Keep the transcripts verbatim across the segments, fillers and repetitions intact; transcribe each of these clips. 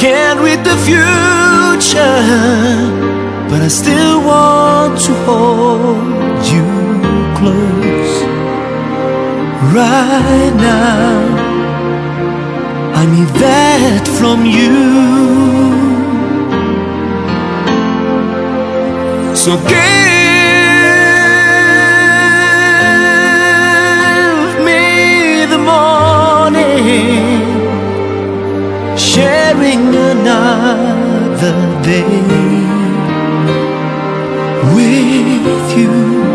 can't read the future, but I still want to hold you close. Right now I need that from you. So give me the morning, sharing another day with you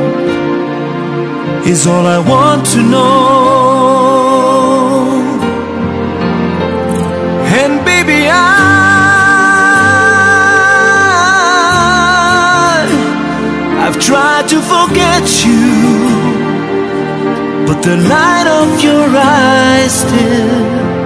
is all I want to know. And baby, I I've tried to forget you, but the light of your eyes still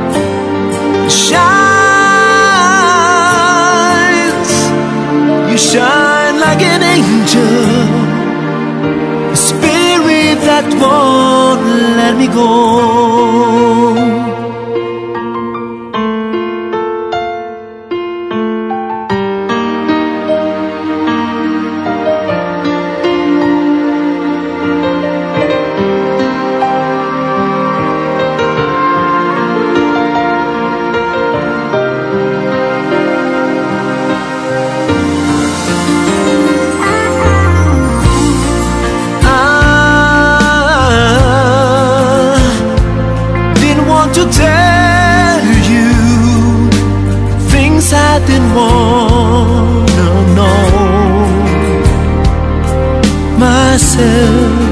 shines. You shine like an angel, a spirit that won't let me go. To tell you things I didn't want to know myself.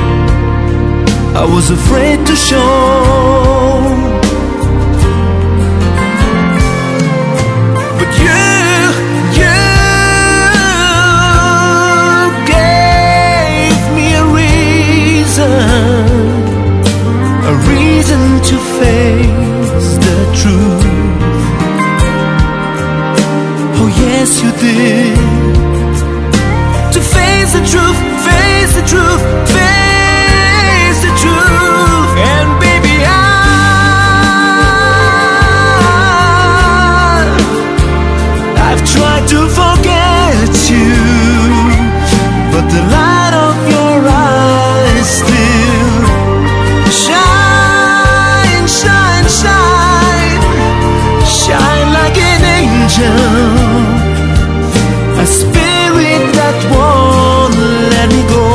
I was afraid to show. But you, you gave me a reason, a reason to face the truth. Oh yes, you did. To face the truth, face the truth, face the truth. And baby, I I've tried to forget you, but the light of your eyes still shine, shine, shine, shine like an angel, a spirit that won't let me go.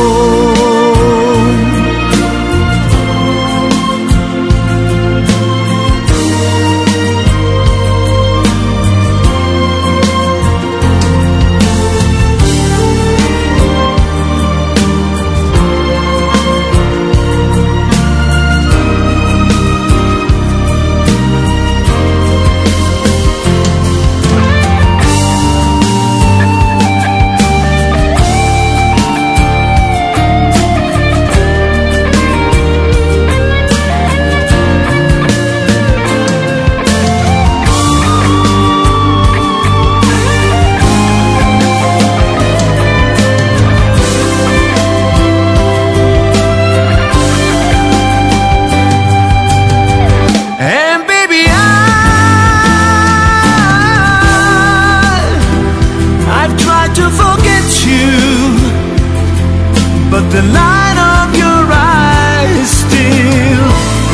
But the light of your eyes still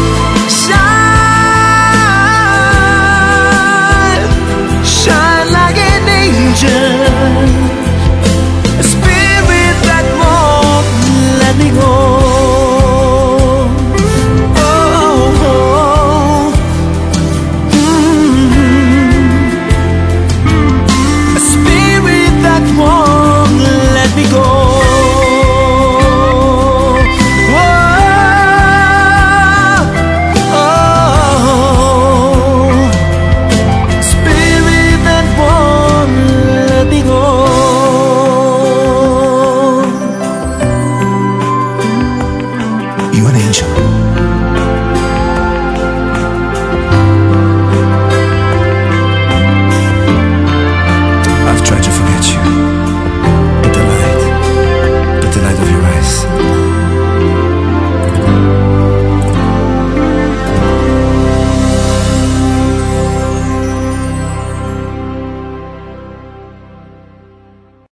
shine, shine like an angel, a spirit that won't let me go. Oh, oh. Mm-hmm. A spirit that won't let me go. You an angel.